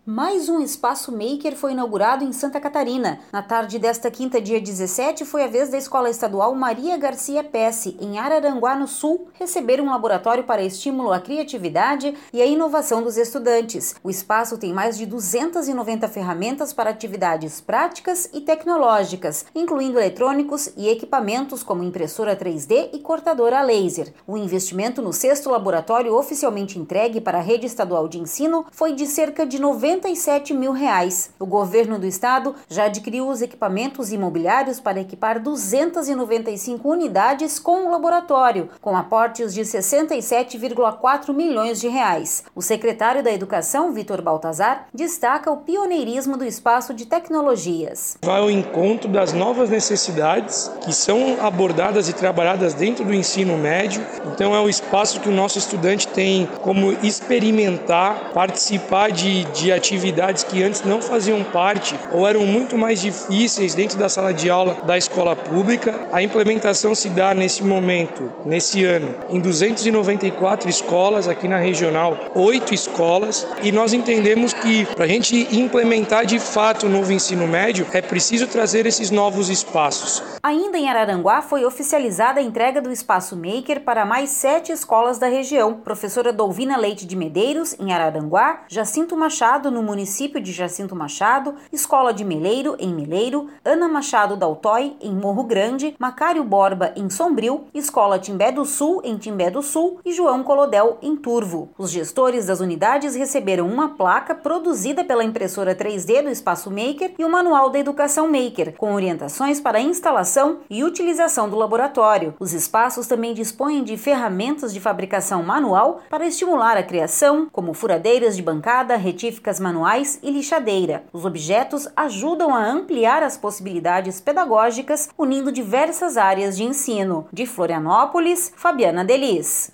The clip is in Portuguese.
Mais um espaço maker foi inaugurado em Santa Catarina. Na tarde desta quinta, dia 17, foi a vez da Escola Estadual Maria Garcia Pesce, em Araranguá, no Sul, receber um laboratório para estímulo à criatividade e à inovação dos estudantes. O espaço tem mais de 290 ferramentas para atividades práticas e tecnológicas, incluindo eletrônicos e equipamentos como impressora 3D e cortadora a laser. O investimento no sexto laboratório oficialmente entregue para a rede estadual de ensino foi de cerca de R$ 97 mil. O governo do estado já adquiriu os equipamentos imobiliários para equipar 295 unidades com o laboratório, com aportes de R$ 67,4 milhões. O secretário da Educação, Vitor Baltazar, destaca o pioneirismo do espaço de tecnologias. Vai ao encontro das novas necessidades que são abordadas e trabalhadas dentro do ensino médio. Então é o espaço que o nosso estudante tem como experimentar, participar de atividades que antes não faziam parte ou eram muito mais difíceis dentro da sala de aula da escola pública. A implementação se dá nesse momento, nesse ano, em 294 escolas, aqui na regional, 8 escolas, e nós entendemos que para a gente implementar de fato o novo ensino médio, é preciso trazer esses novos espaços. Ainda em Araranguá foi oficializada a entrega do Espaço Maker para mais 7 escolas da região. Professora Dolvina Leite de Medeiros, em Araranguá, Jacinto Machado, no município de Jacinto Machado, Escola de Meleiro, em Meleiro, Ana Machado Daltói, em Morro Grande, Macário Borba, em Sombrio, Escola Timbé do Sul, em Timbé do Sul e João Colodel, em Turvo. Os gestores das unidades receberam uma placa produzida pela impressora 3D do Espaço Maker e o Manual da Educação Maker, com orientações para a instalação e utilização do laboratório. Os espaços também dispõem de ferramentas de fabricação manual para estimular a criação, como furadeiras de bancada, retíficas manuais e lixadeira. Os objetos ajudam a ampliar as possibilidades pedagógicas, unindo diversas áreas de ensino. De Florianópolis, Fabiana Delis.